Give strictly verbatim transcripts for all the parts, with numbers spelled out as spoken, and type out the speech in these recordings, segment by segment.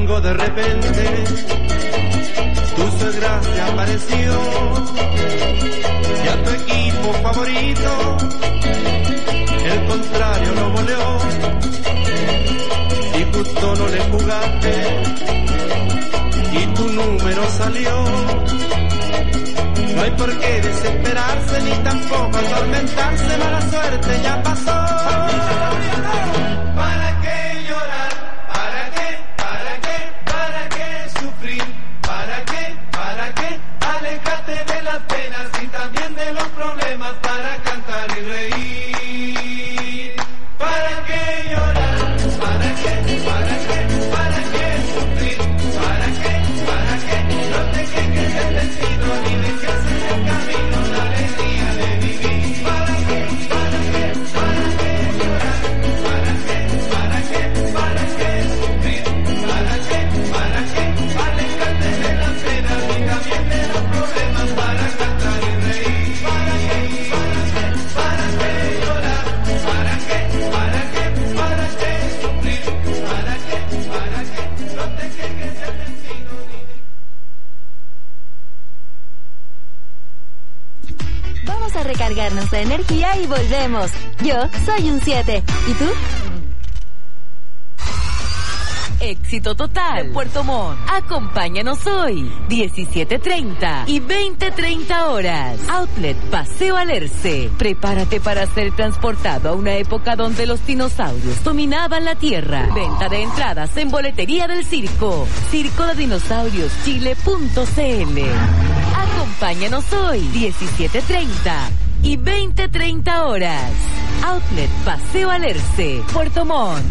domingo de repente tu suegra se apareció y a tu equipo favorito el contrario lo goleó y justo no le jugaste y tu número salió. No hay por qué desesperarse ni tampoco atormentarse, mala suerte ya pasó. ¿Para qué llorar? ¿Para qué? ¿Para qué? ¿Para qué sufrir? ¿Para qué? ¿Para qué? Alejate de las penas y también de los problemas para cantar y reír. ¿Para qué llorar? ¿Para qué? ¿Para qué? ¿Para qué sufrir? ¿Para qué? ¿Para qué? No te quejes del destino ni dejes en el camino la alegría de vivir. ¿Para qué? ¿Para qué? ¿Para qué llorar? ¿Para qué? ¿Para qué? ¿Para qué sufrir? ¿Para qué? ¿Para qué? Alejarte de las penas y también de los problemas para cantar y reír. ¿Para qué? ¿Para qué? ¿Para qué llorar? ¿Para qué? ¿Para qué? ¿Para qué sufrir? ¿Para qué? ¿Para qué? No te quejes del destino ni... Vamos a recargarnos de energía y volvemos. Yo soy un siete. ¿Y tú? Éxito total. Puerto Montt. Acompáñanos hoy, diecisiete treinta y veinte treinta horas. Outlet Paseo Alerce. Prepárate para ser transportado a una época donde los dinosaurios dominaban la tierra. Venta de entradas en boletería del circo. Circo de Dinosaurios Chile punto c l. Acompáñanos hoy, diecisiete treinta y veinte treinta horas. Outlet Paseo Alerce, Puerto Montt.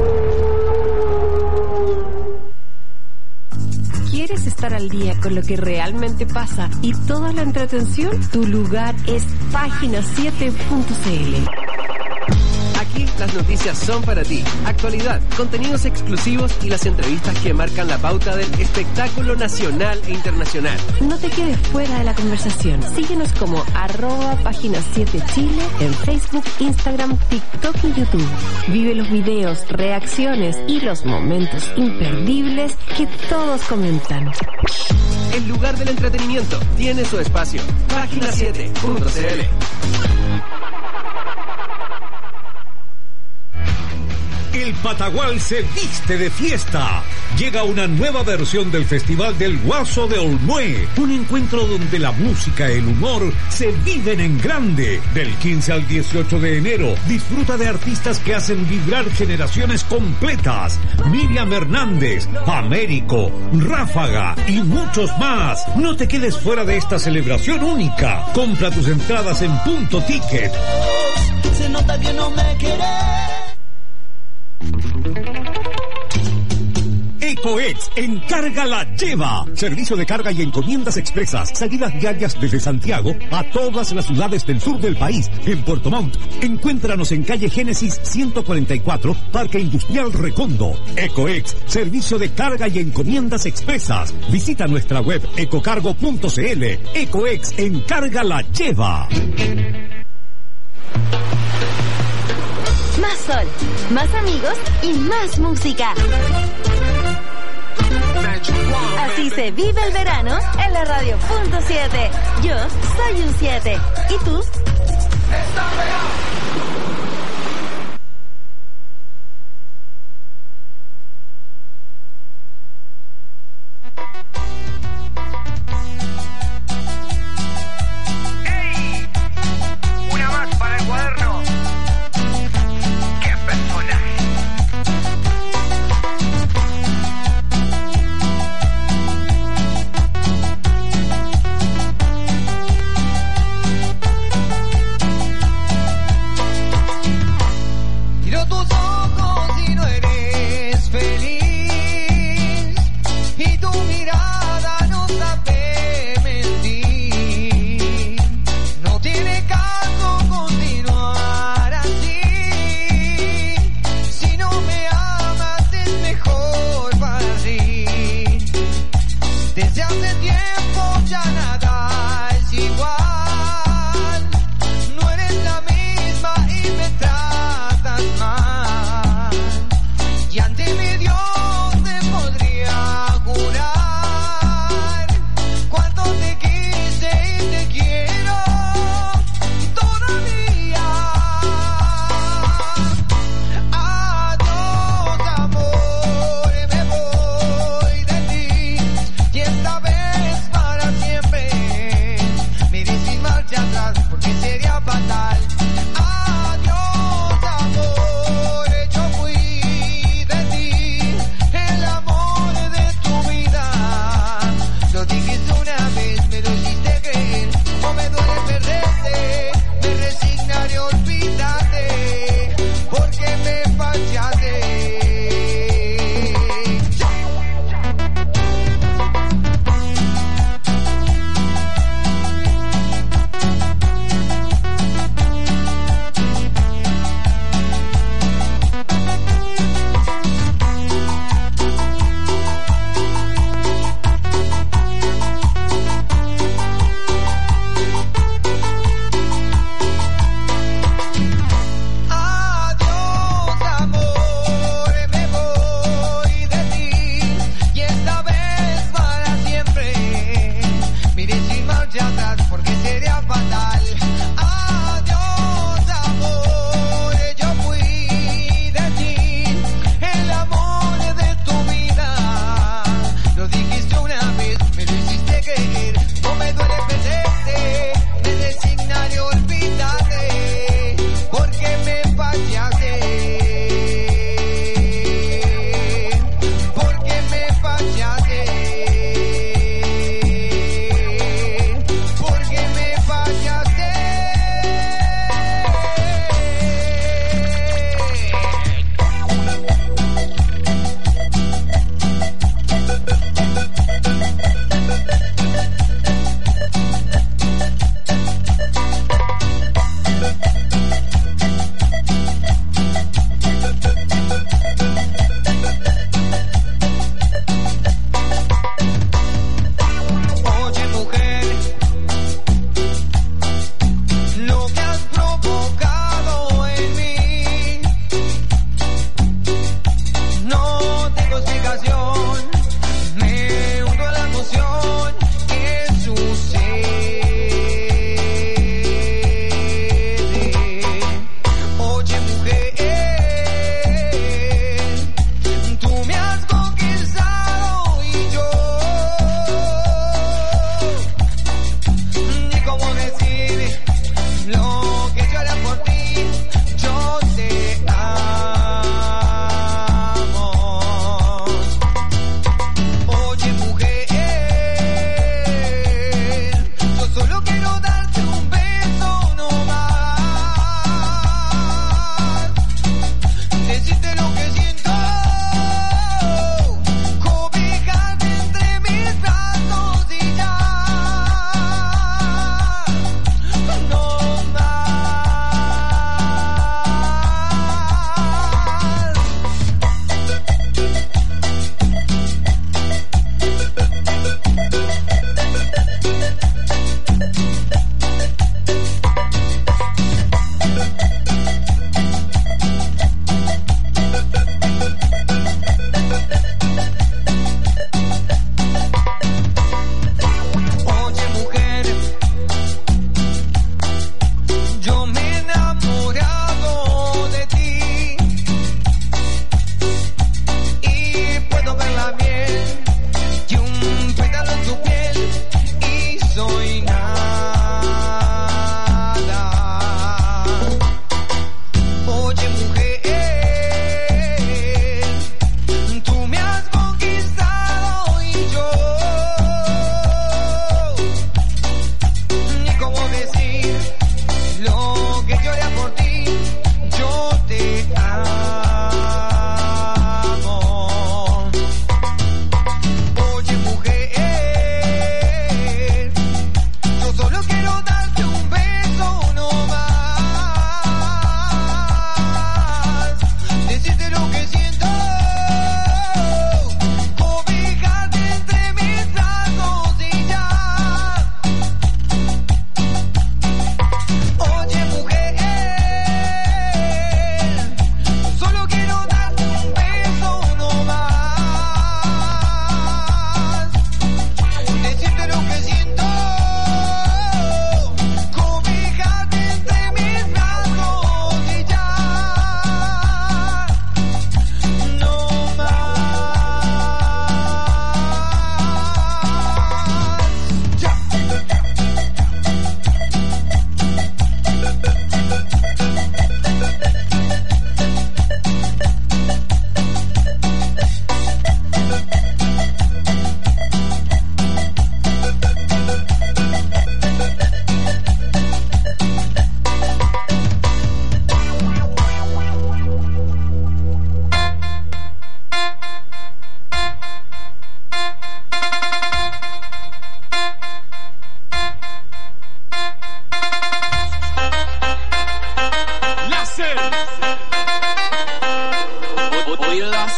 ¿Quieres estar al día con lo que realmente pasa y toda la entretención? Tu lugar es página siete punto c l. Aquí las noticias son para ti. Actualidad, contenidos exclusivos y las entrevistas que marcan la pauta del espectáculo nacional e internacional. No te quedes fuera de la conversación. Síguenos como arroba página siete Chile en Facebook, Instagram, TikTok y YouTube. Vive los videos, reacciones y los momentos imperdibles que todos comentan. El lugar del entretenimiento tiene su espacio. página siete punto c l. El Patagual se viste de fiesta. Llega una nueva versión del Festival del Guaso de Olmué. Un encuentro donde la música y el humor se viven en grande. Del quince al dieciocho de enero, disfruta de artistas que hacen vibrar generaciones completas. Miriam Hernández, Américo, Ráfaga y muchos más. No te quedes fuera de esta celebración única. Compra tus entradas en Punto Ticket. Se nota que no me quieres. EcoEx Encarga la Lleva. Servicio de carga y encomiendas expresas. Salidas diarias desde Santiago a todas las ciudades del sur del país. En Puerto Montt, encuéntranos en calle Génesis ciento cuarenta y cuatro, Parque Industrial Recondo. EcoEx, servicio de carga y encomiendas expresas. Visita nuestra web ecocargo punto c l. EcoEx Encarga la Lleva. Más sol, más amigos y más música. Así se vive el verano en la radio punto siete. Yo soy un siete. ¿Y tú? Está pegado.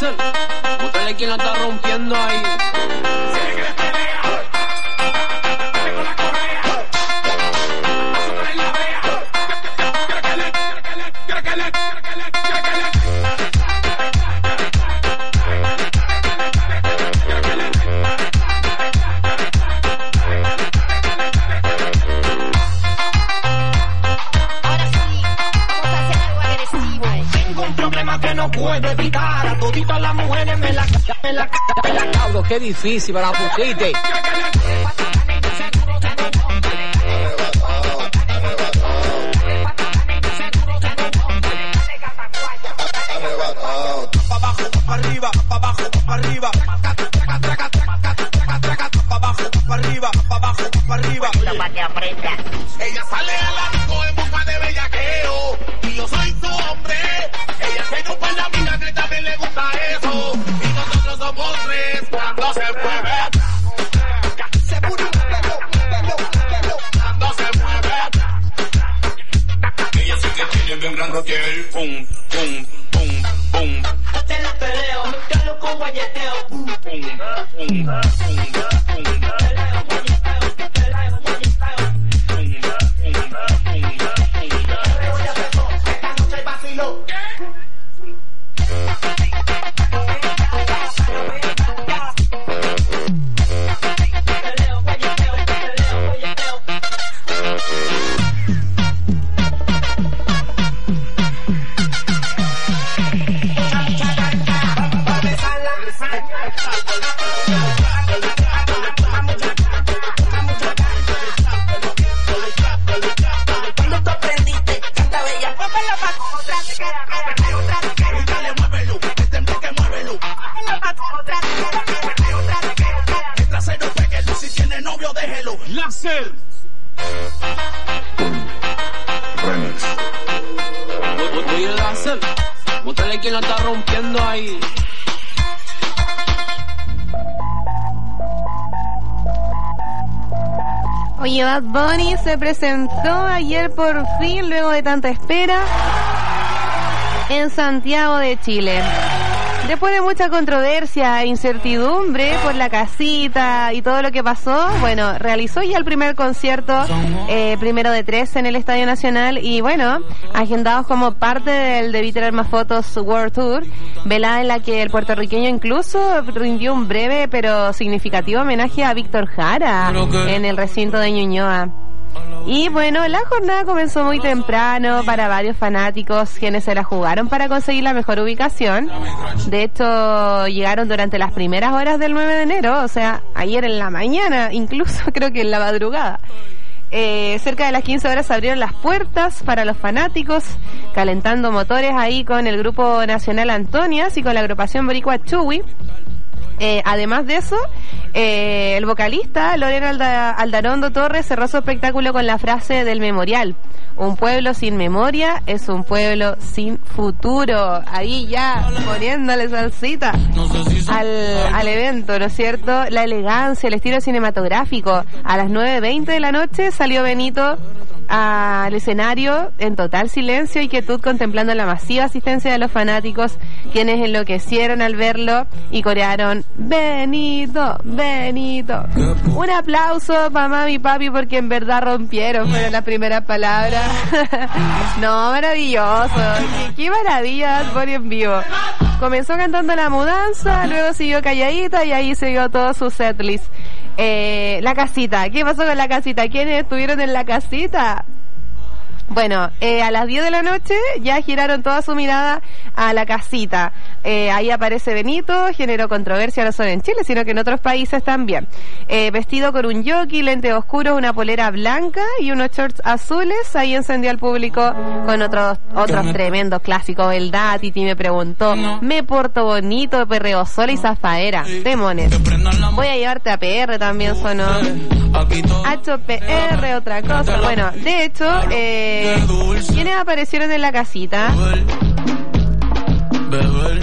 hacer? Búscale quien la está rompiendo ahí. No puedo evitar a toditas las mujeres me la me la me la Pablo, qué difícil para la pusiste. pa' abajo, pa' arriba, pa' abajo, pa' arriba, pa' abajo, pa' arriba, pa' abajo, pa' arriba. Ella sale a la disco en busca de bellaqueo y yo soy su hombre. Ella tiene un par de amigas que también le gusta eso y nosotros somos tres cuando se mueve. Se mueve, cuando se mueve. Ella sí que tiene bien gran rotel. Pum, pum, pum, pum. Te la peleo, me calo con guayeteo. Pum, pum, pum, pum, pum. Láser. Oye, Láser, búscale quien la está rompiendo ahí. Oye, Bad Bunny se presentó ayer por fin, luego de tanta espera, en Santiago de Chile. Después de mucha controversia e incertidumbre por la casita y todo lo que pasó, bueno, realizó ya el primer concierto, eh, primero de tres en el Estadio Nacional y bueno, agendados como parte del Debí Tirar Más Fotos World Tour, velada en la que el puertorriqueño incluso rindió un breve pero significativo homenaje a Víctor Jara en el recinto de Ñuñoa. Y bueno, la jornada comenzó muy temprano para varios fanáticos quienes se la jugaron para conseguir la mejor ubicación. De hecho, llegaron durante las primeras horas del nueve de enero, o sea, ayer en la mañana, incluso creo que en la madrugada. Eh, cerca de las quince horas se abrieron las puertas para los fanáticos, calentando motores ahí con el grupo nacional Antonias y con la agrupación boricua Chuy. Eh, además de eso, eh, el vocalista Lorena Alda, Aldarondo Torres cerró su espectáculo con la frase del memorial: un pueblo sin memoria es un pueblo sin futuro. Ahí ya poniéndole salsita al, al evento, ¿no es cierto? La elegancia, el estilo cinematográfico. A las nueve veinte de la noche salió Benito al escenario en total silencio y quietud, contemplando la masiva asistencia de los fanáticos, quienes enloquecieron al verlo y corearon Benito, Benito. Un aplauso para mami y papi porque en verdad rompieron, fueron las primeras palabras. No, maravilloso, qué, qué maravilla Bad Bunny en vivo. Comenzó cantando La Mudanza, luego siguió calladita y ahí siguió todo su setlist. Eh, la casita, ¿qué pasó con la casita? ¿Quiénes estuvieron en la casita? Bueno, eh, a las diez de la noche ya giraron toda su mirada a la casita. Eh, ahí aparece Benito, generó controversia no solo en Chile, sino que en otros países también. Eh, vestido con un jockey, lentes oscuros, una polera blanca y unos shorts azules, ahí encendió al público con otros otros tremendos clásicos. El Datiti me preguntó, me porto bonito, perreo sola y zafaera. Demones. Voy a llevarte a P R también sonó. H P R, otra cosa. Bueno, de hecho, eh, ¿quiénes aparecieron en la casita? Beber,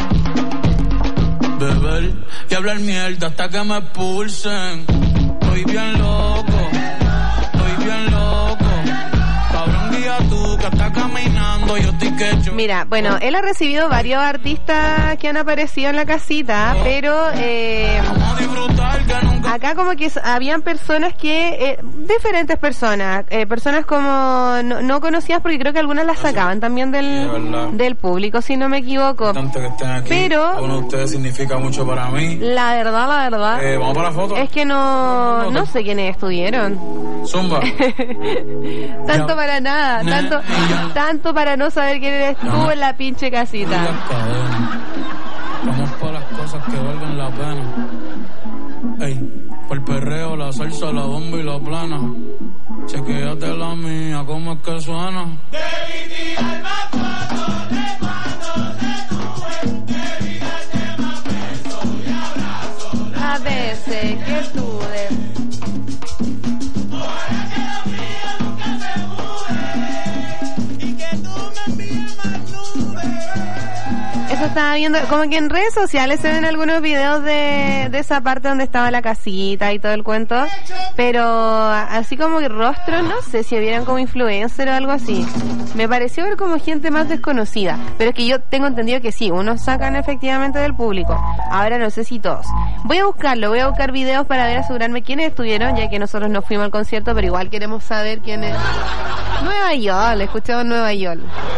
beber y hablar mierda hasta que me expulsen. Estoy bien loco, estoy bien loco. Cabrón, guía tú que está caminando, yo estoy quecho. Mira, bueno, él ha recibido varios artistas que han aparecido en la casita, pero eh, acá como que habían personas que, eh, diferentes personas, eh, personas como no, no conocidas, porque creo que algunas las sacaban también del, sí, del público, si no me equivoco. Tanto que estén aquí, pero uno de ustedes significa mucho para mí. La verdad, la verdad. Eh, Vamos para la foto. Es que no, no sé quiénes estuvieron. Zumba. Tanto ya. Para nada, ne, tanto, tanto para no saber quién eres tú no. En la pinche casita. Vamos para las cosas que valgan la pena. Ey, por el perreo, la salsa, la bomba y la plana. Chequéate la mía, cómo es que suena. A veces que tú de... Eso estaba viendo, como que en redes sociales se ven algunos videos de, de esa parte donde estaba la casita y todo el cuento, pero así como que rostros, no sé si vieran como influencer o algo así. Me pareció ver como gente más desconocida, pero es que yo tengo entendido que sí, unos sacan efectivamente del público. Ahora no sé si todos. Voy a buscarlo, voy a buscar videos para ver, asegurarme quiénes estuvieron, ya que nosotros no fuimos al concierto, pero igual queremos saber quién es. Nueva York, escuchamos Nueva York.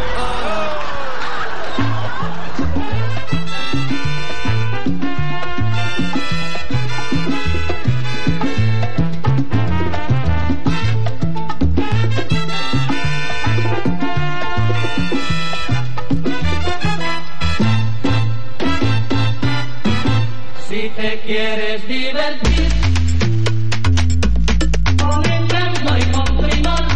Si te quieres divertir con encanto y con primor,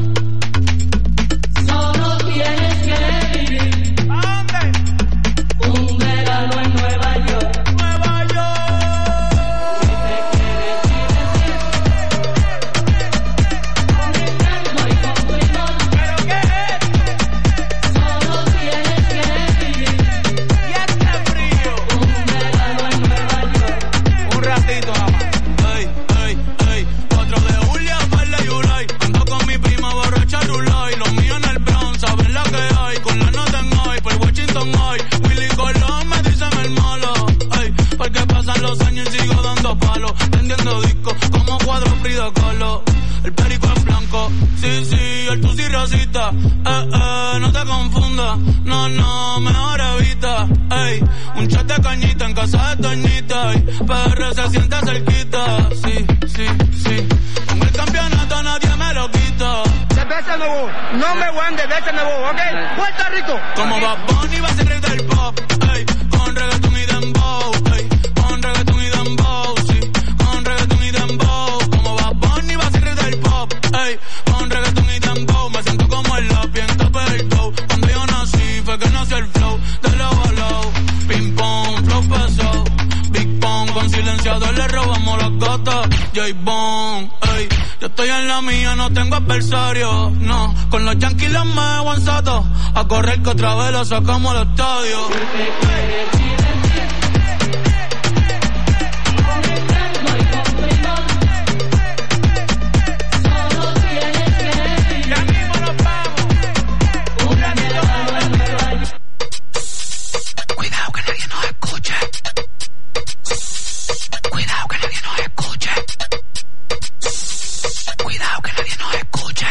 solo tienes que vivir. ¿A dónde? Un verano en Nueva York. Nueva York. Si te quieres divertir con encanto y con primor, ¿pero qué es? Solo tienes que vivir. Y hace frío. Un verano en Nueva York. Un ratito nada más. Ey, ey, ey. cuatro de julio, Parla y Ulay. Ando con mi prima borracha Rulay. Los míos en el Bronx, saben lo que hay. Con la nota en hoy, por Washington hoy. Willy Colón me dicen el malo. Ey, porque pasan los años y sigo dando palos. Vendiendo discos como cuadro Frida Kahlo. El perico en blanco, sí, sí, el tusi rosita. Eh, eh, no te confundas. No, no, mejor evita. Ey, un chat de cañita en casa de Toñita. Ey, P R se siente cerquita. Sí, sí, sí. Con el campeonato nadie me lo quita. De veces me voy, no me voy, de veces me voy, ¿ok? Puerto Rico. Como Bad Bunny va a ser rey del pop. Ey, con reggaetón y dembow. Ey, con reggaetón y dembow. Sí, con reggaetón y dembow. Como Bad Bunny va a ser rey del pop. Ey, con reggaetón y dembow. Me siento como el lápiz en tope del toe. Cuando yo nací fue que nació el flow de low a low. Ping pong, flow pesado. Big Pong, con silenciador le robamos las gatas. J-Bone, ey, yo estoy en la mía, no tengo adversario. No, con los Yankees los me aguanzato. A correr que otra vez lo sacamos al estadio. Cuidado que nadie nos escuche. Cuidado que nadie nos escuche. Cuidado que nadie nos escuche.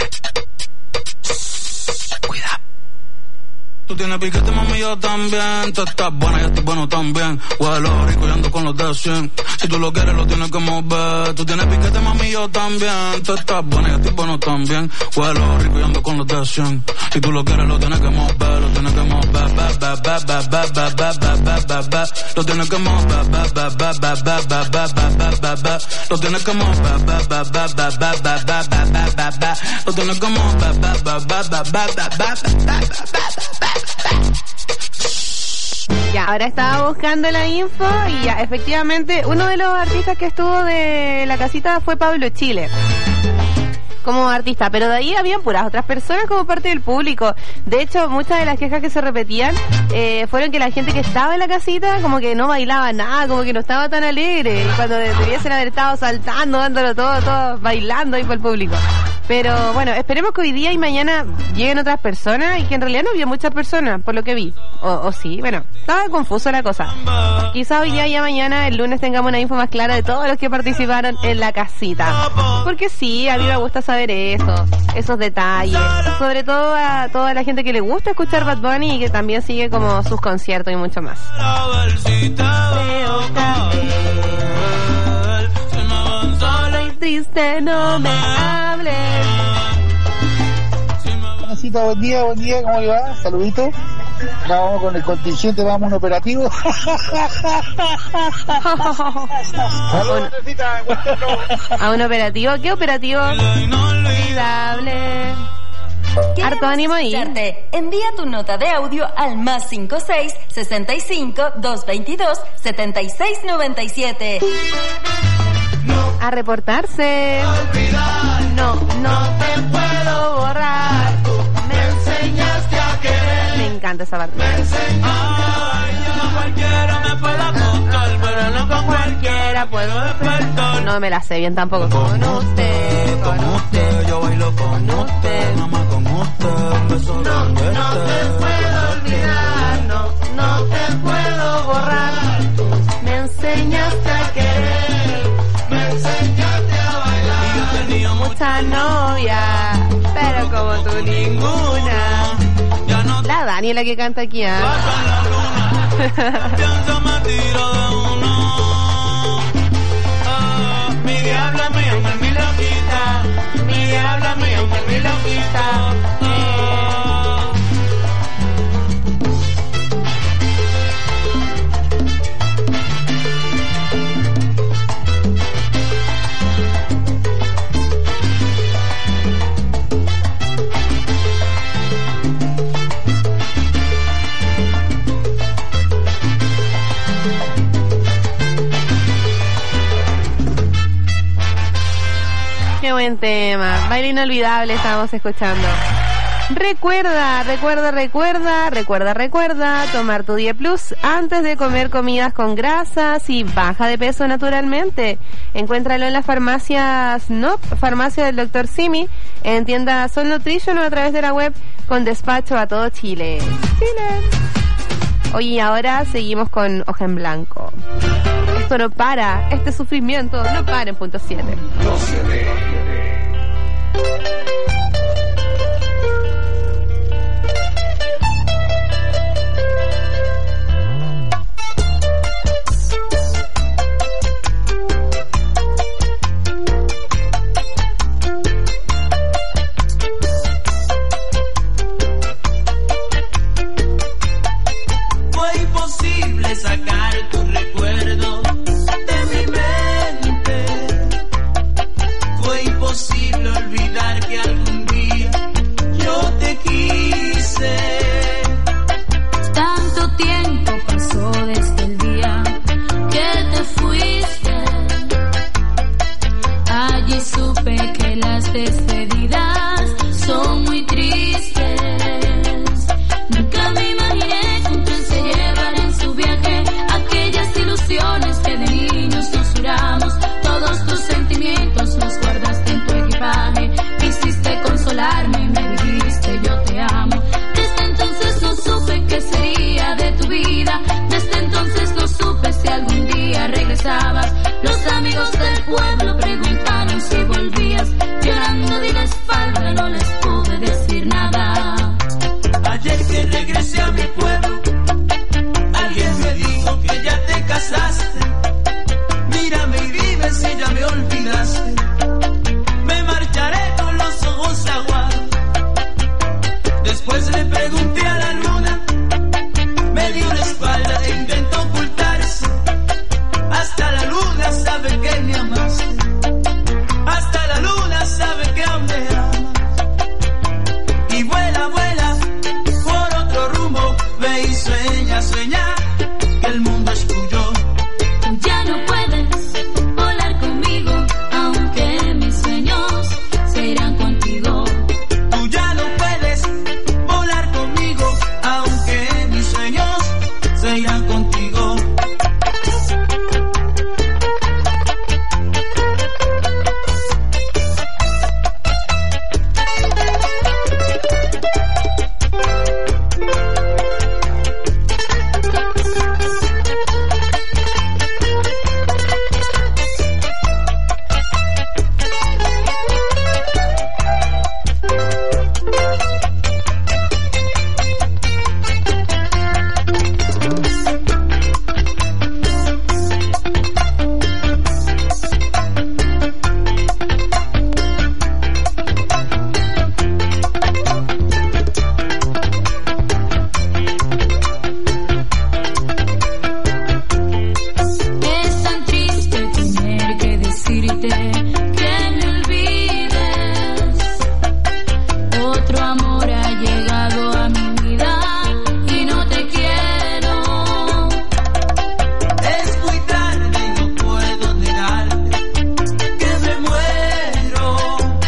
Cuidado. Tú tienes piquete, mami, yo también. Tú estás buena, yo estoy bueno también. Huelo rico y ando con los de cien. Si tú lo quieres, lo tienes que mover. Tú tienes piquete, mami, yo también. Tú estás buena, yo estoy bueno también. Huelo rico y ando con los de cien. Si tú lo quieres, lo tienes que mover. Lo tienes que mover. Ba, ba, ba, ba, ba, ba, ba, ba, ba, ba, ba. Lo tienes que mover. Ba, ba, ba, ba, ba, ba, ba, ba, ba, ba, ba. Lo tienes que mover. Ba, ba, ba, ba, ba, ba, ba, ba, ba, ba, ba. Lo tienes que mover. Ba, ba, ba, ba, ba, ba, ba, ba, ba. Ya, ahora estaba buscando la info y ya, efectivamente, uno de los artistas que estuvo de la casita fue Pablo Chile como artista, pero de ahí habían puras otras personas como parte del público. De hecho, muchas de las quejas que se repetían eh, fueron que la gente que estaba en la casita como que no bailaba nada, como que no estaba tan alegre, y cuando debiesen haber estado saltando, dándolo todo, todo bailando ahí para el público. Pero bueno, esperemos que hoy día y mañana lleguen otras personas y que en realidad no había muchas personas, por lo que vi. O, o sí, bueno, estaba confuso la cosa. Quizá hoy día y mañana, el lunes, tengamos una info más clara de todos los que participaron en la casita. Porque sí, a mí me gusta saber eso, esos detalles. Sobre todo a toda la gente que le gusta escuchar Bad Bunny y que también sigue como sus conciertos y mucho más. A ver si te veo caer. Se me van sola y Triste, no me hables. Buenasita, buen día, buen día, ¿cómo le va? Saluditos. Acá vamos con el contingente, vamos a un operativo. ¿A un operativo? ¿Qué operativo? Inolvidable. Harto ánimo ahí. Envía tu nota de audio al más cinco seis, sesenta y cinco, doscientos veintidós, setenta y seis noventa y siete. A reportarse. No, no te puedo borrar. Me enseñaste a querer. Me encanta esa parte. Ay, no cualquiera me puede acostar, pero no con cualquiera puedo despertar. No me la sé bien tampoco. Con usted, con usted, yo bailo con usted, mamá con usted, un beso grande. No te puedo olvidar, no, no te puedo borrar. Me enseñaste a querer, me enseñaste a bailar. Y yo tenía mucha novia, pero como tú ninguna. Ya no La Dani es la que canta aquí, ¿ah? pasa en la luna, pienso me tiro de uno. Ah, mi diabla me llama mi loquita, mi diabla me llama mi loquita. Ah. Qué buen tema. Baile inolvidable estábamos escuchando. Recuerda, recuerda, recuerda, recuerda, recuerda tomar tu diez plus antes de comer comidas con grasas y baja de peso naturalmente. Encuéntralo en las farmacias N O P, farmacia del doctor Simi, en tienda Sol Nutrition o a través de la web con despacho a todo Chile. Chile. Oye, ahora seguimos con Hoja en Blanco. Esto no para, este sufrimiento no para en punto siete. Fue imposible sacar tu recuerdo de mi mente. Fue pedirte que me olvides. Otro amor ha llegado a mi vida y no te quiero. Es muy tarde y no puedo negarte que me muero,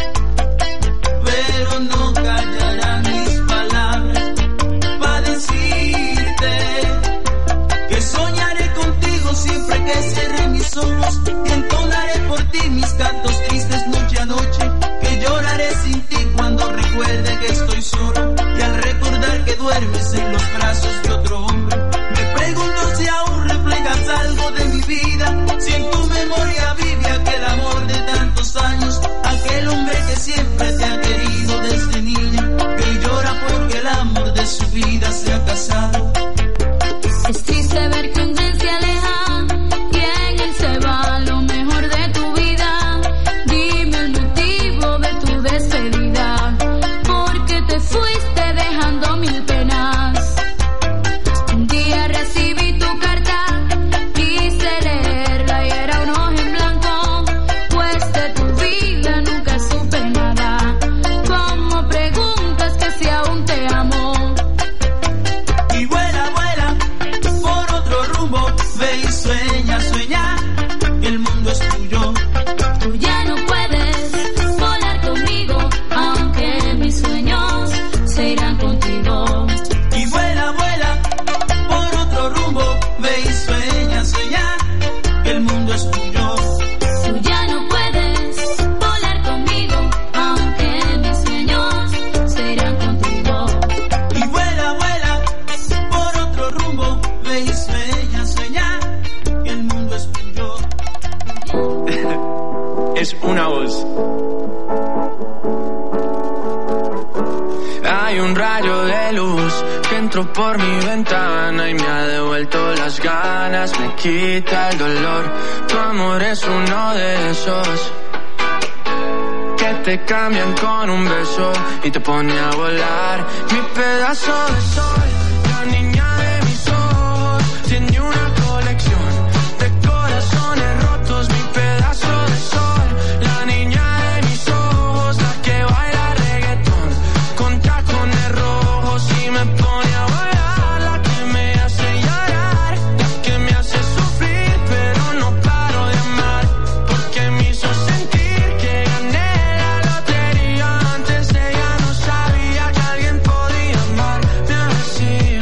pero no callarán mis palabras para decirte que soñaré contigo siempre que cierre mis ojos y entonaré por ti mis cantos tristes noche a noche, que lloraré sin ti cuando recuerde que estoy solo y al recordar que duermes en los brazos de otro hombre. Me pregunto si aún reflejas algo de mi vida, si en tu memoria vive aquel amor de tantos años, aquel hombre que siempre te ha querido desde niña, que llora porque el amor de su vida se ha casado. Es triste ver que un tren se aleja y en él se va lo mejor de tu vida. Dime el motivo de tu despedida, porque te fuiste dejando mil penas. Un día recibí tu carta, quise leerla y era un hoja en blanco, pues de tu vida nunca supe nada. Como preguntas que si aún te amo. Y vuela, vuela por otro rumbo, ve y sueña, sueña, que el mundo es tuyo. Tú ya no puedes volar conmigo, aunque mis sueños se irán contigo. Y vuela, vuela por otro rumbo, ve y sueña, sueña, que el mundo es tuyo. Tú ya no puedes volar conmigo, aunque mis sueños se irán contigo. Y vuela, vuela por otro rumbo, ve y sueña, sueña, que el mundo es tuyo. Es una voz. Hay un rayo de luz que entró por mi ventana y me ha devuelto las ganas, me quita el dolor. Tu amor es uno de esos que te cambian con un beso y te pone a volar. Mi pedazo de sol, la niña de mis ojos, tiene una colección de corazones rotos. Mi pedazo de sol, la niña de mis ojos, la que baila reggaetón con tacones rojos y me pone a volar. La que me hace llorar, la que me hace sufrir, pero no paro de amar, porque me hizo sentir que gané la lotería. Antes de ella no sabía que alguien podía amarme así.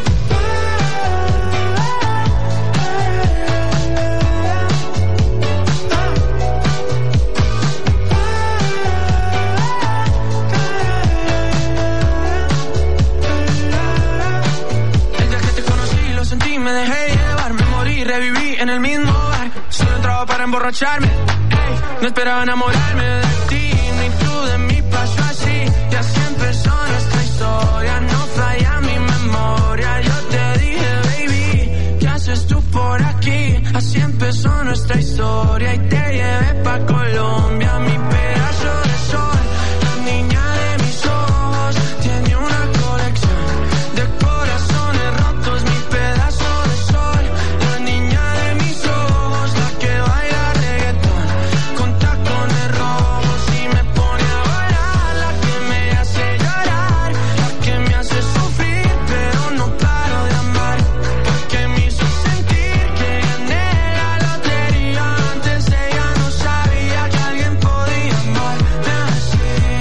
El día que te conocí lo sentí, me dejé llevar, me morí, reviví en el mismo bar. Solo entraba para emborracharme, ey, no esperaba enamorarme de ti, ni tú de mí. Pasó así, y así empezó nuestra historia. No falla mi memoria. Yo te dije, baby, ¿qué haces tú por aquí? Así empezó nuestra historia y te llevé pa' Colombia. Mi pedazo de sol, la niña de mis ojos, tiene una colección de corazones rotos. Mi pedazo de sol, la niña de mis ojos, la que baila reggaetón con tacones rojos y me pone a volar. La que me hace llorar, la que me hace sufrir, pero no paro de amar, porque me hizo sentir que gané la lotería. Antes de ella no sabía que alguien podía amarme así.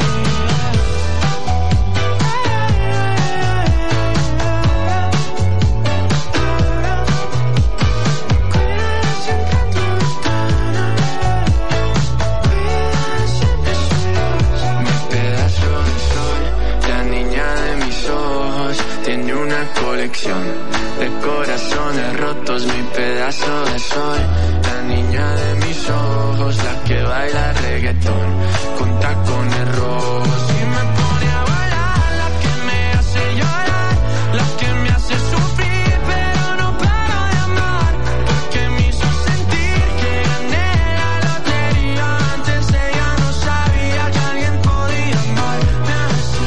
Mi pedazo de sol, la niña de mis ojos, tiene una colección de corazones rotos. Mi pedazo de sol, la niña de mis ojos, la que baila reggaetón con tacones rojos y me pone a volar. La que me hace llorar, la que me hace sufrir, pero no paro de amar, porque me hizo sentir que gané la lotería. Antes de ella no sabía que alguien podía amarme así.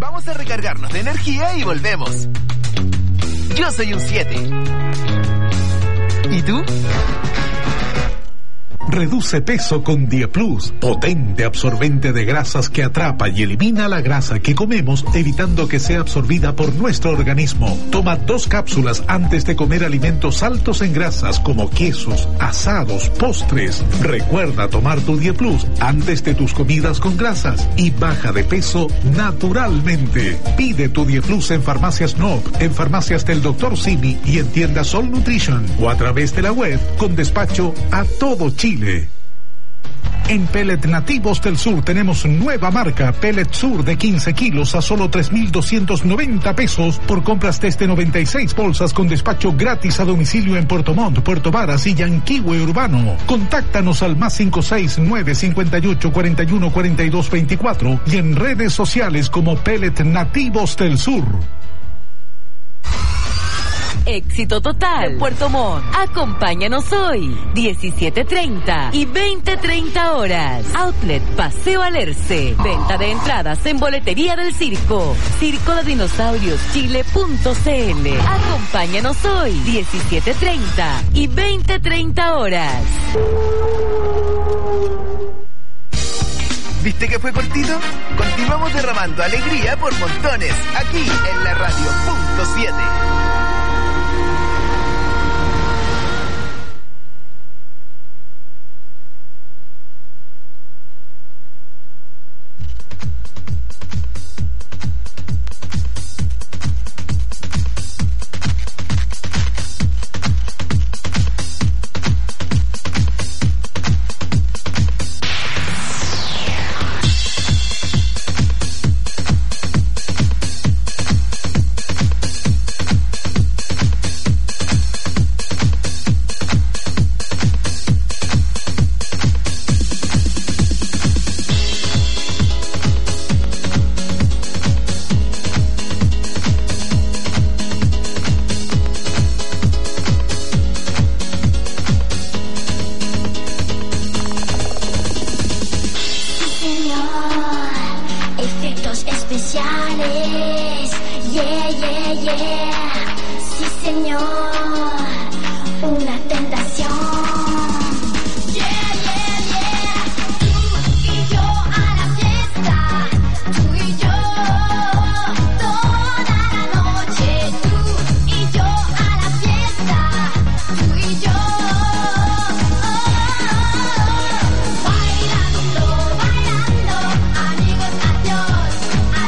Vamos a recargarnos de energía y volvemos. Yo soy un siete. ¿Y tú? Reduce peso con Dieplus, potente absorbente de grasas que atrapa y elimina la grasa que comemos, evitando que sea absorbida por nuestro organismo. Toma dos cápsulas antes de comer alimentos altos en grasas como quesos, asados, postres. Recuerda tomar tu Dieplus antes de tus comidas con grasas y baja de peso naturalmente. Pide tu Dieplus en Farmacias Nob, en Farmacias del doctor Simi y en tiendas Sol Nutrition o a través de la web con despacho a todo Chile. En Pellet Nativos del Sur tenemos nueva marca Pellet Sur de quince kilos a solo tres mil doscientos noventa pesos por compras desde noventa y seis bolsas con despacho gratis a domicilio en Puerto Montt, Puerto Varas y Yanquihue Urbano. Contáctanos al más cinco seis nueve cinco ocho cuatro uno cuatro dos dos cuatro y en redes sociales como Pellet Nativos del Sur. Éxito total. Puerto Montt. Acompáñanos hoy. diecisiete treinta y veinte treinta horas. Outlet Paseo Alerce. Venta de entradas en boletería del circo. Circo de Dinosaurios Chile punto c l. Acompáñanos hoy. diecisiete treinta y veinte treinta horas. ¿Viste que fue cortito? Continuamos derramando alegría por montones. Aquí en la radio punto siete.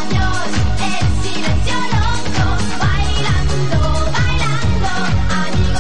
Bailando, bailando, amigos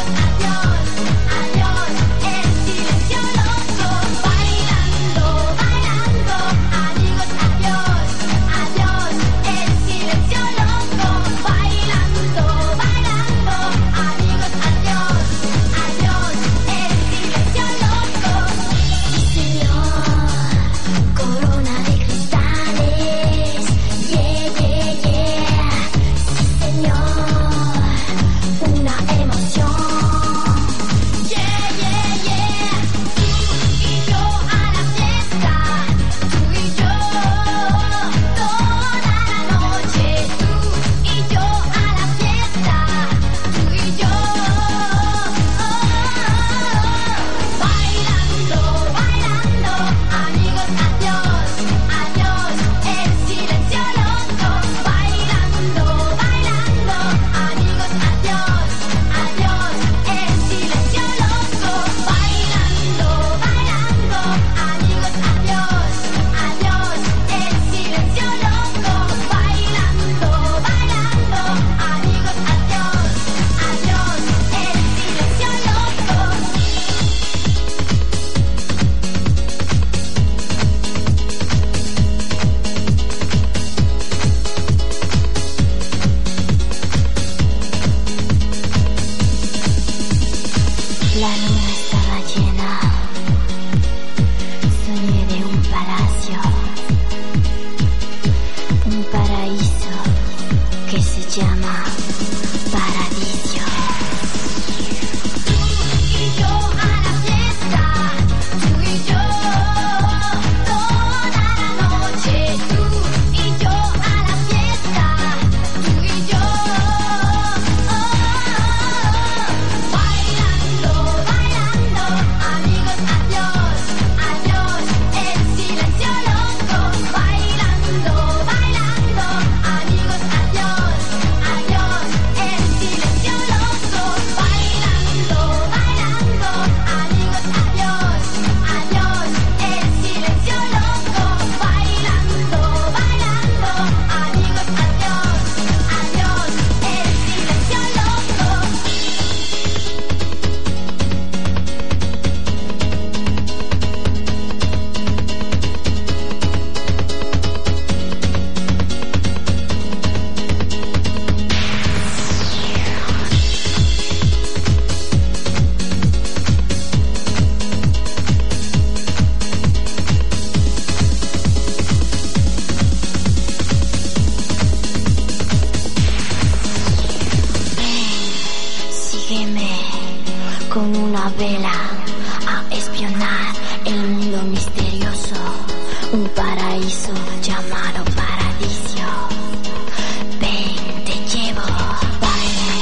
con una vela a espionar el mundo misterioso, un paraíso llamado paradiso. Ven, te llevo, baile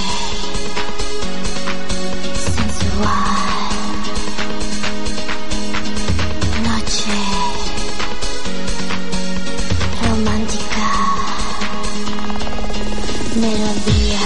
sensual, noche romántica, melodía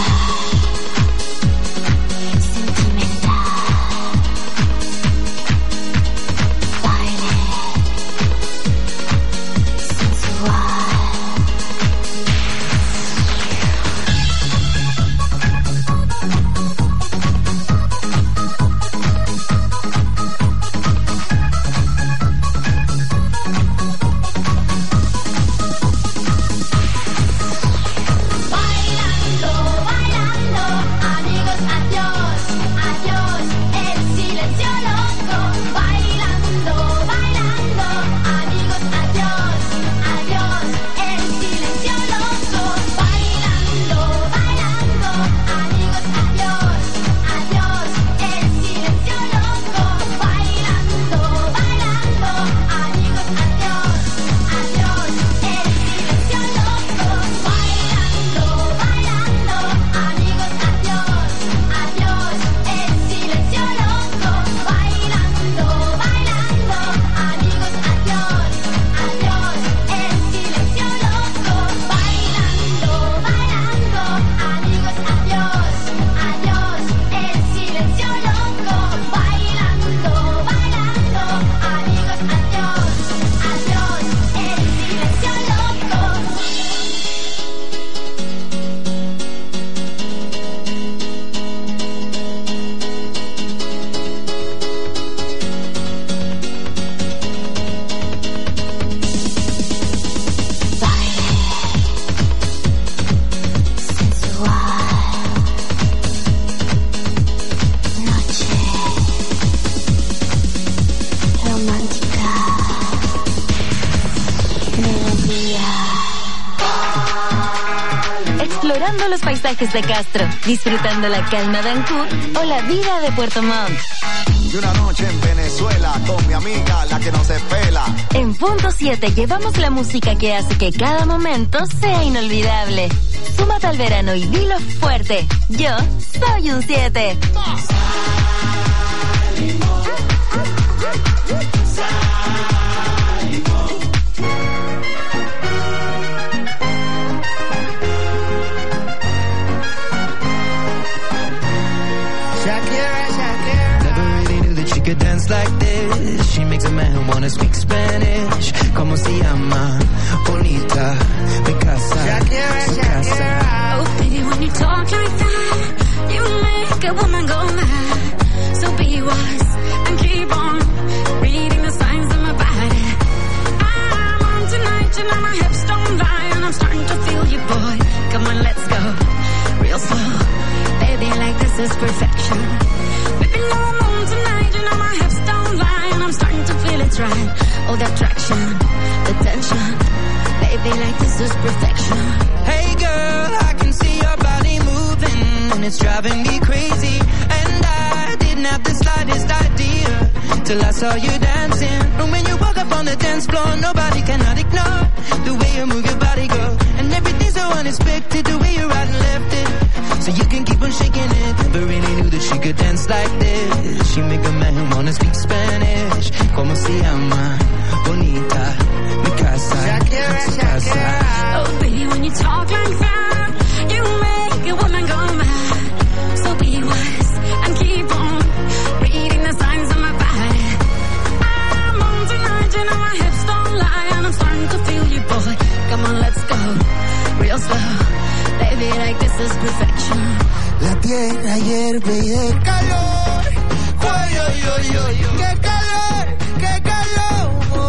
los paisajes de Castro, disfrutando la calma de Ancud o la vida de Puerto Montt. Y una noche en Venezuela con mi amiga, la que no se pela. En Punto siete llevamos la música que hace que cada momento sea inolvidable. Súmate al verano y dilo fuerte. Yo soy un siete. Could dance like this. She makes a man wanna speak Spanish. Como se llama? Bonita, mi casa, Shakira, su casa. Oh, baby, when you talk like that, you make a woman go mad. So be wise and keep on reading the signs of my body. I'm on tonight, you know my hips don't lie, and I'm starting to feel you, boy. Come on, let's go real slow. Baby, like this is perfection. Baby, no, I'm on tonight, you know my hips don't lie, and I'm starting to feel it's right. Oh, the attraction, the tension. Baby, like this is perfection. Hey girl, I can see your body moving, and it's driving me crazy. And I didn't have the slightest idea till I saw you dancing. And when you walk up on the dance floor, nobody cannot ignore the way you move your body, girl. And everything's so unexpected, the way you right and left it. So you can keep on shaking it. Never really knew that she could dance like this. She make a man wanna speak Spanish. Como se llama? Bonita, mi casa, Shakira, su casa. Oh, baby, when you talk like that, you make a woman go mad. So be wise and keep on reading the signs of my body. I'm on tonight, you know my hips don't lie, and I'm starting to feel you, boy. Come on, let's go real slow. Baby, like this is perfection. La tierra hierve y de calor. Ay, ay, ay, ay, qué calor, qué calor.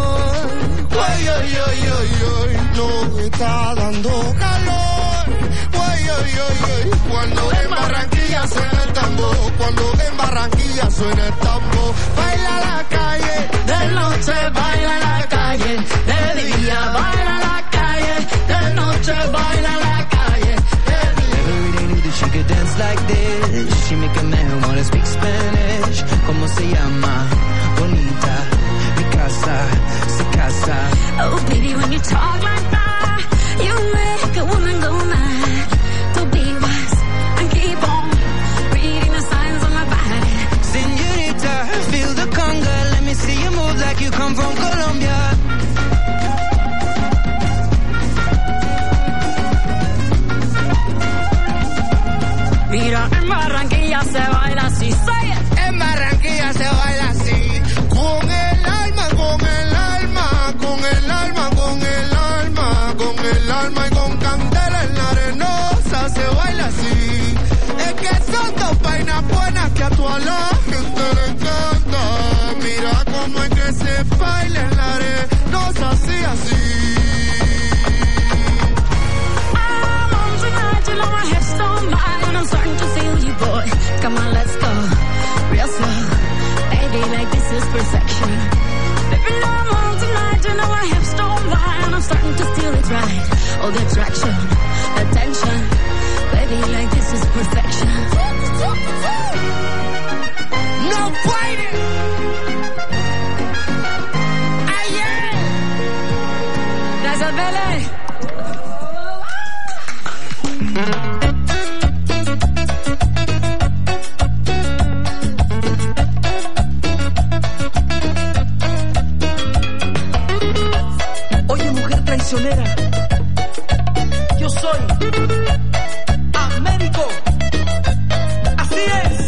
Ay, ay, ay, ay, ay, no está dando calor. Ay, ay, ay, ay, cuando en Barranquilla suena el tambor, cuando en Barranquilla suena el tambor. Baila la calle, de noche baila la calle, de día baila la calle, de noche baila la calle. Never really knew that she could dance like like this. She make a man wanna speak Spanish. ¿Cómo se llama? Bonita. Mi casa, su casa. Oh, baby, when you talk like that, you make a woman go mad. So be wise and keep on reading the signs on my body. Señorita, feel the conga. Let me see you move like you come from Colombia. Mira, en Barranquilla se baila así, say it. En Barranquilla se baila así. Con el alma, con el alma, con el alma, con el alma, con el alma y con candela en la arenosa se baila así. Es que son dos vainas buenas que a toda la gente le encanta. Mira cómo es que se baila en la arenosa así, así. I'm on tonight, you know my hips don't lie, and I'm starting to feel you, boy. Come on, let's go, real slow. Baby, like this is perfection. Baby, I'm on tonight, you know my hips don't lie, and I'm starting to feel it right. All the attraction, attention. Baby, like this is perfection. No fighting. Ayer. Gracias, Bele. Oye, mujer traicionera, yo soy Américo. Así es.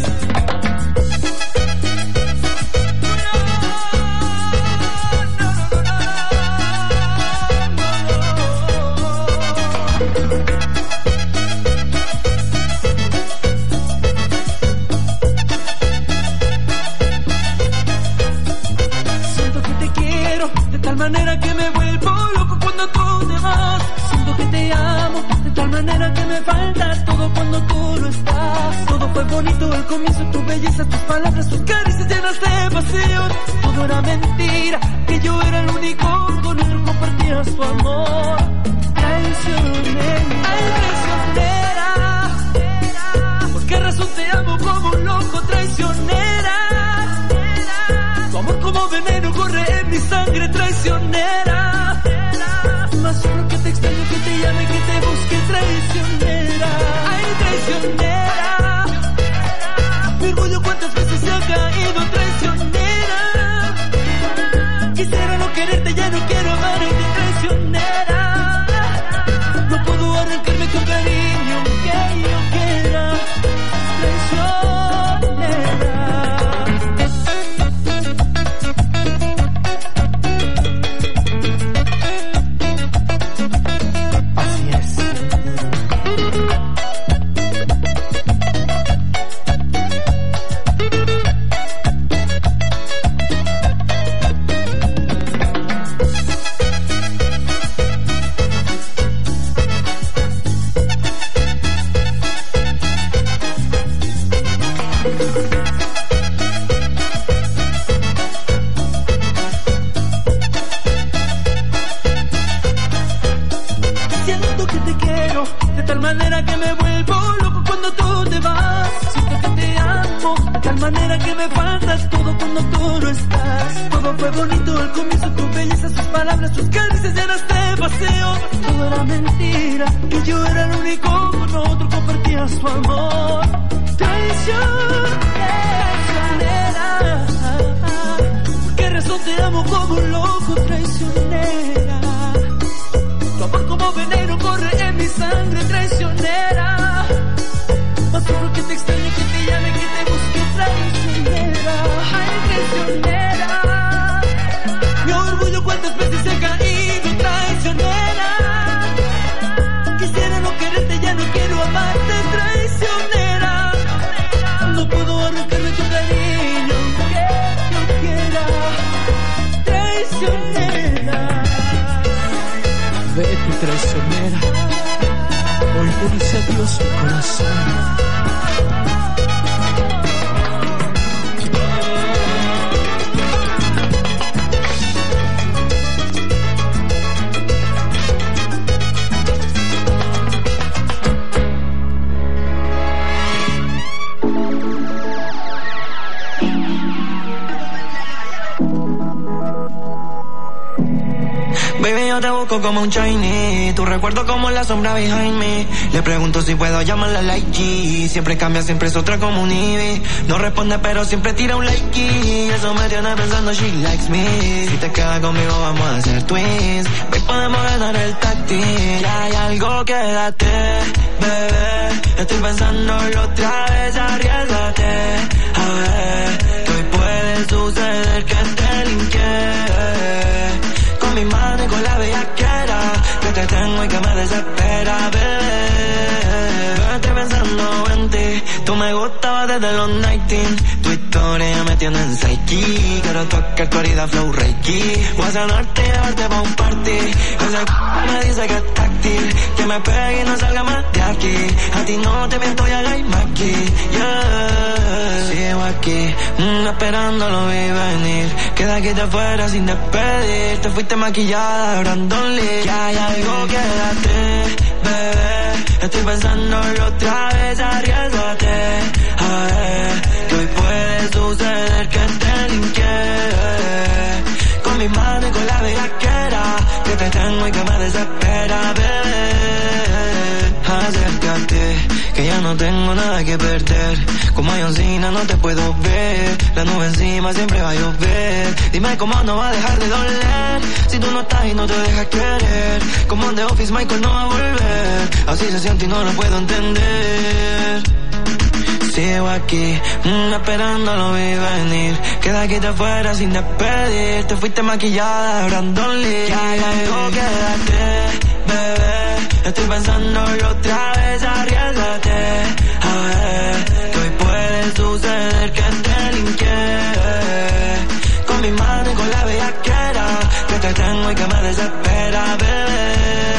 Siento que te quiero de tal manera que me vuelvo loco cuando tú te vas. Siento que te amo de tal manera que me faltas todo cuando tú no estás. Todo fue bonito al comienzo, tu belleza, tus palabras, tus caricias llenas de pasión. Todo era mentira, que yo era el único con el que compartías tu amor. Traicionera, ay, traicionera. ¿Por qué razón te amo como un loco? Traicionera. Tu amor como veneno corre en mi sangre. Traicionera. Más solo que te extraño, que te llame, que te busque. Traicionera, ay, traicionera. Mi orgullo cuántas veces se ha caído. Traicionera. Quisiera no quererte, ya no quiero amarte. Traicionera. No puedo arrancarme tu cariño aunque yo quiera. Traicionera. Así es. Siento que te quiero de tal manera que me vuelvo loco cuando tú te vas. Siento que te amo de tal manera que me faltas todo cuando tú no estás. Todo fue bonito al comienzo, tu belleza, sus palabras, tus caricias llenas de pasión. Todo era mentira, que yo era el único con otro compartías tu amor. Traicionera. ¿Por qué razón te amo como un loco? Traicionera. Tu amor como veneno corre en mi sangre. Traicionera. Más solo que te extraño, que te llame, que te busque. Traicionera, ay, traicionera. Mi orgullo cuántas veces se ha caído. Traicionera. Quisiera no quererte, ya no quiero amarte. Traicionera. No puedo arrancarme tu cariño aunque yo quiera. Traicionera. Vete, traicionera. Hoy te dice adiós mi corazón. cuando te busco como un Chinese. Tu recuerdo como la sombra behind me. Le pregunto si puedo llamarla like G. Siempre cambia, siempre es otra como un Ivy. No responde pero siempre tira un like y eso me tiene pensando she likes me. Si te quedas conmigo vamos a hacer twins. Hoy podemos ganar el táctil. Ya hay algo, quédate, bebé. Estoy pensándolo otra vez, arriésgate. A ver, que hoy puede suceder que te linké. Con mi mano y con la bellaquera que te tengo y que me desespera, bebé. Estoy pensando en ti. Tú me gustabas desde los nineteen. Tu historia me tiene en psyche. Quiero tocar corrida flow reiki. Voy a sanarte y llevarte pa' un party. Ese c*** me dice que es táctil. Que me pegue y no salga más de aquí. A ti no te miento y hagáis aquí. Yeah. Sigo aquí, mm, esperando lo vi venir. Que de aquí te fuera sin despedir. Te fuiste maquillada, Brandon Lee. Que hay algo, quédate, bebé. Estoy pensándolo otra vez, arriésgate. A ver, que hoy puede suceder que te linké. Con mi mano y con la bellaquera que te tengo y que me desespera, bebé. Acércate, que ya no tengo nada que perder. Como hay encina no te puedo ver. La nube encima siempre va a llover. Dime cómo no va a dejar de doler. Si tú no estás y no te dejas querer. Como en The Office Michael no va a volver. Así se siente y no lo puedo entender. Sigo aquí, mm, esperando lo vi venir. Que de aquí te fuera sin despedir. Te fuiste maquillada, Brandon Lee. Que hay algo, quédate, bebé. Estoy pensándolo otra vez, arriésgate. A ver, que hoy puede suceder que te linké. Con mi mano y con la bellaquera que te tengo y que me desespera, bebé.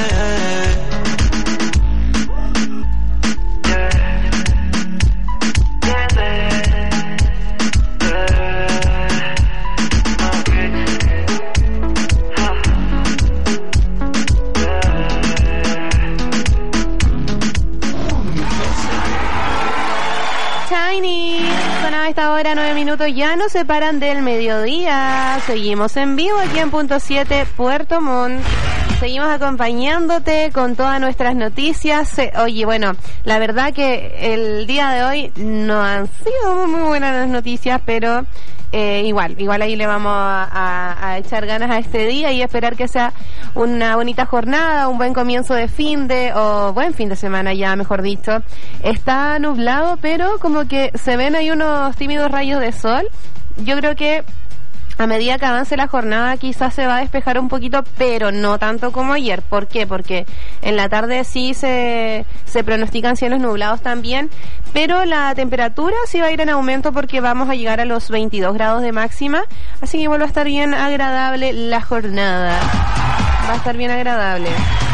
A esta hora, nueve minutos, ya nos separan del mediodía. Seguimos en vivo aquí en Punto siete, Puerto Montt. Seguimos acompañándote con todas nuestras noticias. Eh, oye, bueno, la verdad que el día de hoy no han sido muy buenas las noticias, pero eh, igual, igual ahí le vamos a, a, a echar ganas a este día y esperar que sea una bonita jornada, un buen comienzo de fin de, o buen fin de semana ya, mejor dicho. Está nublado, pero como que se ven ahí unos tímidos rayos de sol. Yo creo que a medida que avance la jornada quizás se va a despejar un poquito, pero no tanto como ayer. ¿Por qué? Porque en la tarde sí se, se pronostican cielos nublados también, pero la temperatura sí va a ir en aumento porque vamos a llegar a los veintidós grados de máxima, así que vuelve a estar bien agradable la jornada. Va a estar bien agradable.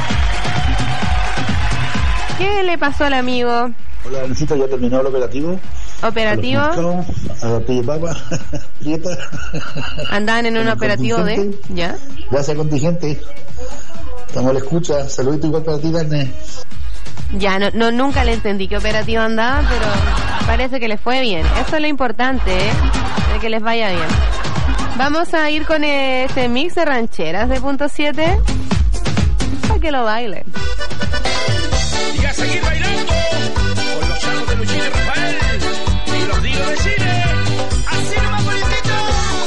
¿Qué le pasó al amigo? Hola, Ancita, ya terminó el operativo. ¿Operativo? A la papa, prieta. Andaban en un operativo de... ¿Ya? Gracias, contingente. Estamos a la escucha. Saludito igual para ti, Dani. Ya, no, no, nunca le entendí qué operativo andaba, pero parece que les fue bien. Eso es lo importante, ¿eh? De que les vaya bien. Vamos a ir con este mix de rancheras de Punto siete para que lo bailen. Y a seguir bailando con los charros de Luchín y Rafael y los Digos de Chile. Así nomás, bonitito.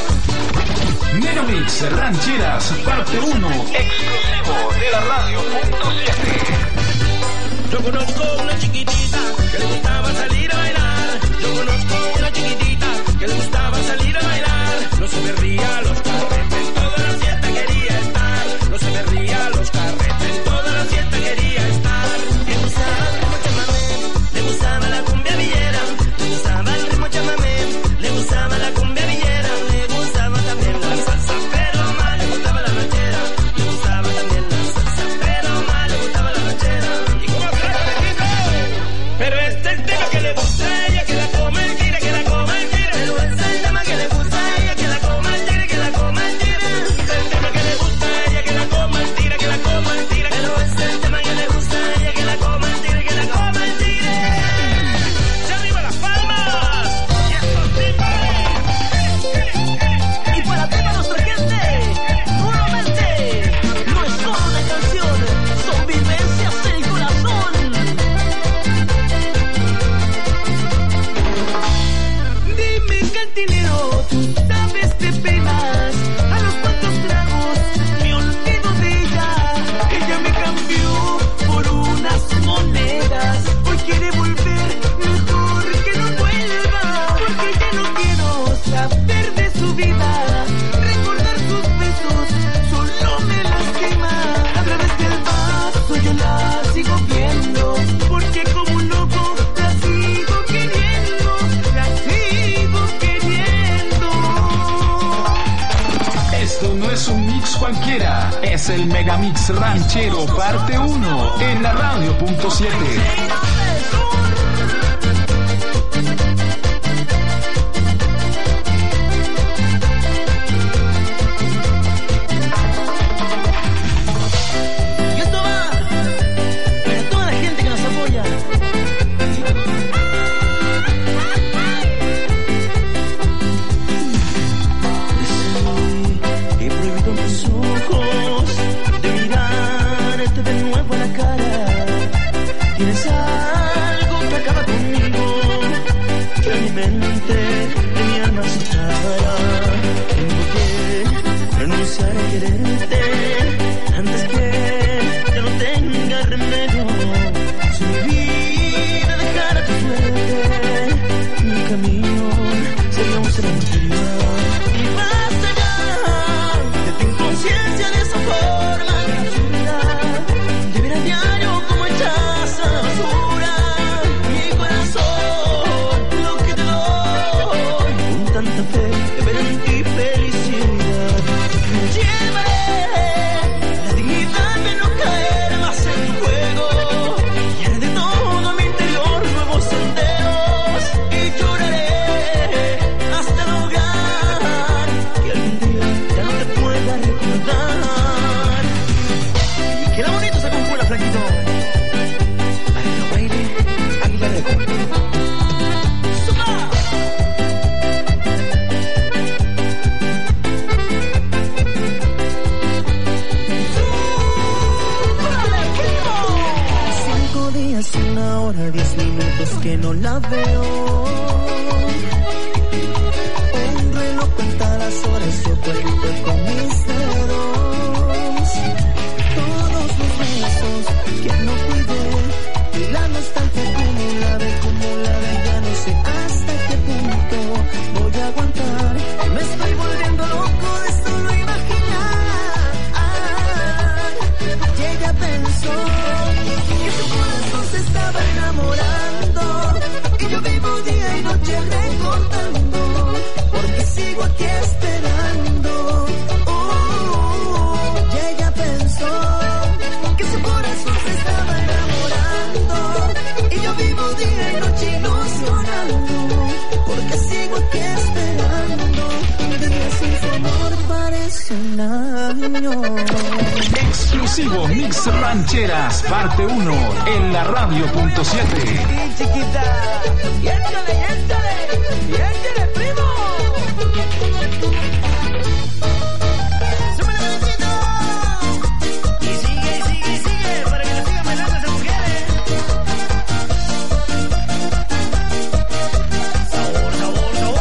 Nenomix Rancheras, parte uno, exclusivo de la radio Punto siete. Yo conozco una chiquitita que le gustaba salir a bailar. Yo conozco una chiquitita que le gustaba salir a bailar. No se me ría los carretes, toda la fiesta quería estar. No se me ría los carretes, toda la fiesta quería estar. Le gustaba el ritmo chamamé, le gustaba la cumbia villera. Le gustaba el ritmo chamamé, le gustaba la cumbia villera. Le gustaba también la salsa, pero más le gustaba la ranchera. Le gustaba también la salsa, pero más le gustaba la ranchera. Pero este es el tema que le gusta a ella, que la coma el tira, que la coma el tira. Pero este es el tema que le gusta a ella, que la coma el tira, que la coma el tira. Este es el tema que le gusta a ella, que la coma el tira, que la coma el tira. Pero este es el tema que le gusta a ella, que la coma el tira, que la coma el tira. ¡Se arriba las palmas! ¡Y estos timbales! Y para toda nuestra gente, nuevamente, nuestro tú sabes de penas. A los cuantos tragos me olvido de ella. Ella me cambió por unas monedas. Hoy quiere volver, mejor que no vuelva. Porque ya no quiero saber de su vida. Recordar sus besos solo me lastima. A través del vaso yo la sigo viendo. Porque como un loco la sigo queriendo. La sigo queriendo. Esto no es un mix cualquiera, es el Megamix Ranchero parte uno en la radio punto siete. Y esto va para toda la gente que nos apoya. He prohibido mis ojos de mirarte de nuevo a la cara. Tienes algo que acaba conmigo, que a mi mente, de mi alma se separa. Tengo que renunciar a quererte antes que ya no tenga remedio. Si mi vida dejara tu suerte, mi camino sería un cementerio. Y basta ya de tu inconsciencia de esa forma absurda, de ver a diario como echas a la basura mi corazón, lo que te doy con tanta fe de ver en ti felicidad. Llevaré la dignidad de no caer más en tu juego y haré de todo mi interior nuevos senderos y lloraré hasta lograr que algún día ya no te pueda recordar. Y que la bonito se compone, flaquito, para que lo baile Águila Record. ¡Suba! Cinco días, una hora, diez minutos que no la veo. Un reloj cuenta las horas, yo cuento con mis dedos. Todos los besos que no cuidé y la nostalgia acumulada, acumulada, ya no sé hasta qué punto voy a aguantar. Me estoy volviendo loco de solo imaginar. Y ella pensó que su corazón se estaba enamorando y yo vivo día y noche recordando, porque sigo aquí esperando. Uh, y ella pensó que su corazón se estaba enamorando y yo vivo día y noche ilusionando, porque sigo aquí esperando. Un día sin su amor parece un año. Exclusivo Mix Rancheras parte uno en la radio punto siete. Chiquita, y échale, y échale, y échale, primo. Súbele, bebecito. Y sigue, y sigue, y sigue, para que lo sigan bailando esas mujeres. Sabor, sabor, sabor.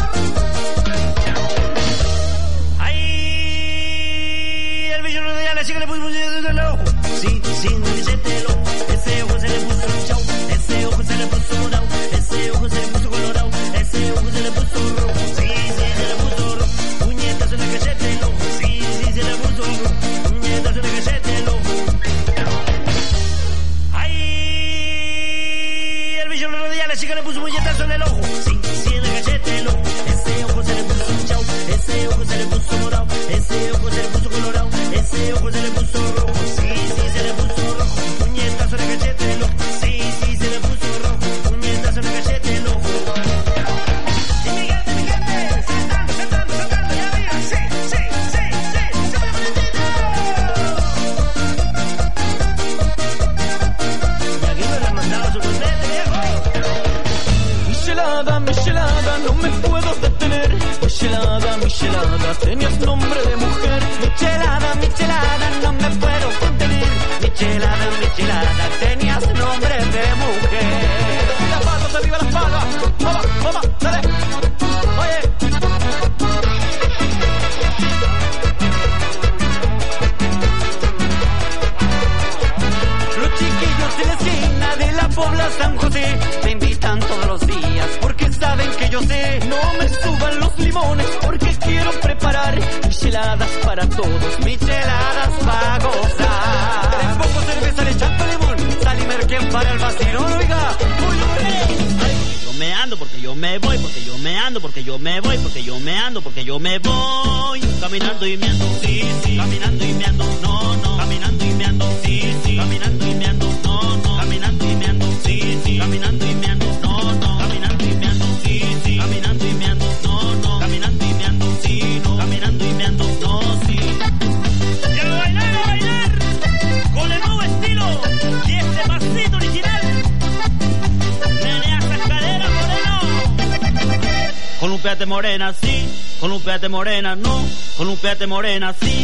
Ay, el villano de la chica le puso el ojo. Sí, sí, no le siente el ojo. Ese ojo se le puso chau, ese ojo se le puso morado, ese ojo se le puso colorado, ese ojo se le puso rojo. Sí, sí, se le puso rojo. Puñetazo en la cachete el ojo. Sí, sí, se le puso rojo. Puñetazo en la cachete el ojo. Ay, el villano de la chica le puso puñetazo en el ojo. Sí, sí, en la cachete el ojo. Ese ojo se le puso chau, ese ojo se le puso morado, ese ojo se le puso colorado, ese ojo se le puso rojo. Sí, sí, se le puso rojo. Puñetazo en la cachete el ojo. Sí, sí, se le puso rojo. Puñetazo en la cachete el ojo. Y mi gente, mi gente, saltando, saltando, saltando, ya mira, sí, sí, sí, sí, súbele, bonitito. Y aquí me lo han mandado su contente, viejo. Michelada, michelada, no me puedo detener. Michelada, michelada, tenías nombre de mujer. Michelada, michelada, no me puedo contener. Michelada, michelada, tenías nombre de mujer. Las palmas, arriba las palmas. Vamos, vamos, dale. Oye. micheladas para todos, micheladas para gozar. Les pongo cerveza, le chanto limón, sal y merquén para el vacilón, oiga. Yo me ando porque yo me voy, porque yo me ando, porque yo me voy, porque yo me ando, porque yo me voy. Caminando y me ando, sí, sí. Caminando y me ando, no, no. Caminando y me ando, sí, sí. Caminando y me ando, no, no. Caminando y me ando, sí, sí. Caminando y me ando, no, no. Caminando y me ando, sí, sí. Caminando y me ando, no, no. Caminando y me ando, sí, no. Caminando y me ando, no, sí. Y a bailar, a bailar, con el nuevo estilo y este pasito original. Menea esas caderas, moreno. Con un peate morena, sí. Con un peate morena, no. Con un peate morena, sí.